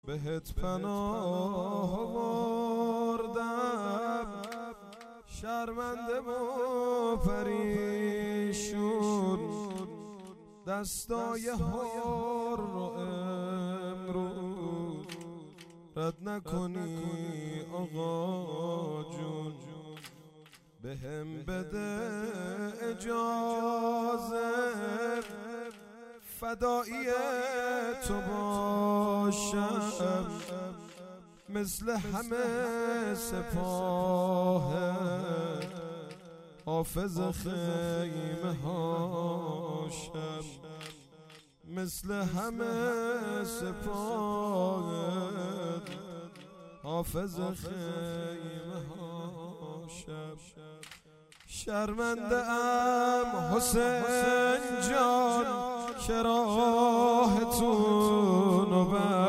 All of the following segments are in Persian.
بهت پناه آوردم شرمنده و پریشون، دستای هار رو امروز رد نکنی آقا جون. بهم بده اجازه فدایی تو باشم، مثل همه سپاه حافظ خیمه هاشم، مثل همه سپاه حافظ خیمه هاشم. شرمنده ام حسین جان که راهتونو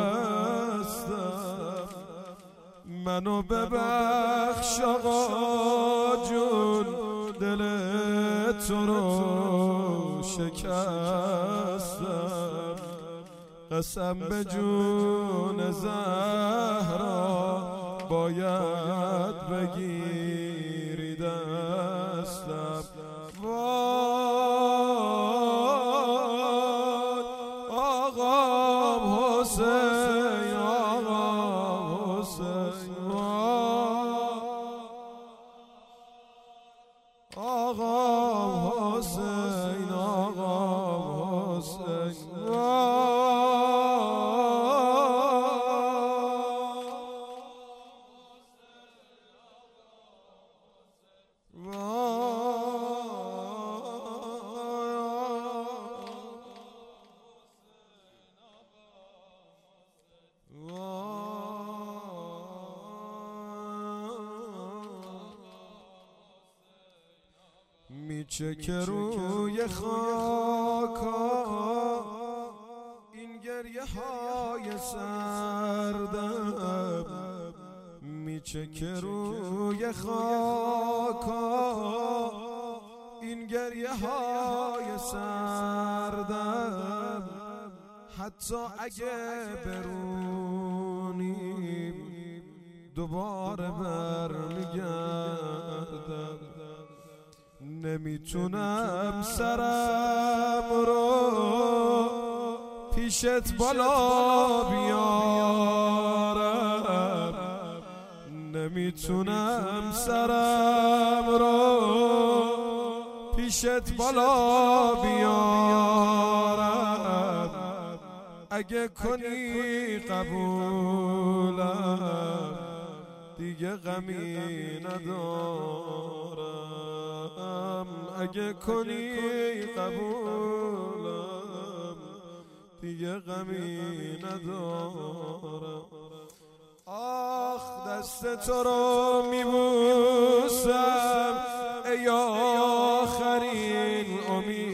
بستم، منو ببخش آقا جون، دل تو رو شکستم. قسم به جون زهرا باید بگیری دستم. وای آقام حسین، آقام حسین، آقام حسین، آقام حسین. میچه که روی خاکا این گریه های سردم، میچه که روی خاکا این گریه های سردم، حتی اگه برونیم دوباره برمیگردم. نمیتونم سرم رو پیشت بالا بیارم، نمیتونم سرم رو پیشت بالا بیارم. اگه کنی قبولم دیگه غمی ندارم، اگه کنی قبولم دیگه غمی ندارم. آخ دست تو رو میبوسم ای آخرین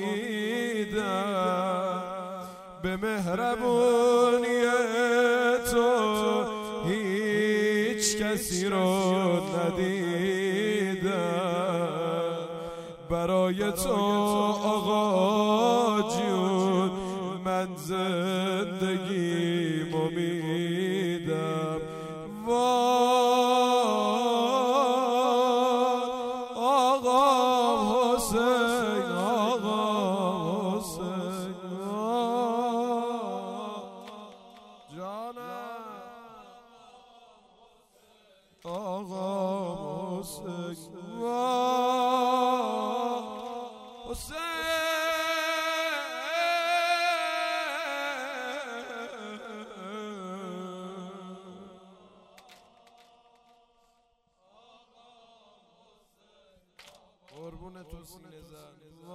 امیدم، به مهربونی تو هیچ کسی رو ندیدم. برای تو آقا جون من زندگیم امیدم. وای آقا حسین، آقا حسین، جانم آقا حسین، حسین. قربون تو سینه زن.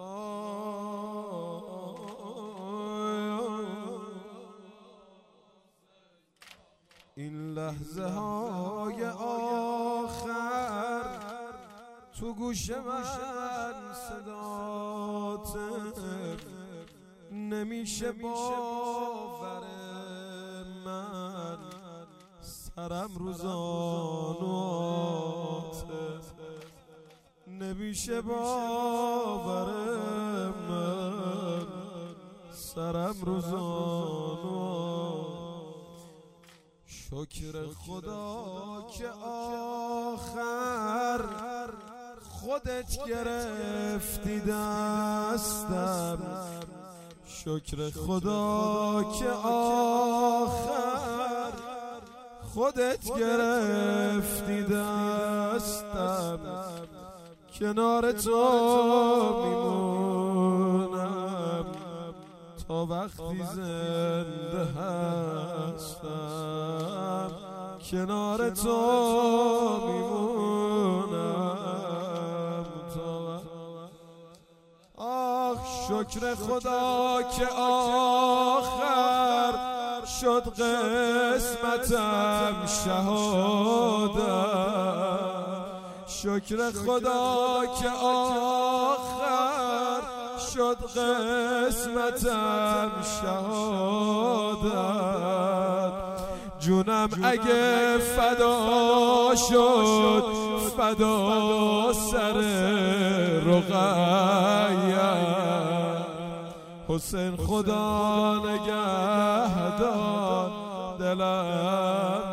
این لحظه های آخر تو گوش من صداته، نمیشه باور من سرم رو زانواته، نمیشه باور من سرم رو زانواته. شکر خدا که آخر خودت گرفتی دستم، شکر خدا که آخر خودت گرفتی دستم، کنار تو میمونم تا وقتی زنده هستم، کنار تو میمونم تا آخ شکر خدا که آخر شد قسمتم شهادت، شکر خدا که آخر شد قسمتم شهادت، جونم اگه فدا شد فدا سر رقیه، حسین خدا نگهدار دلم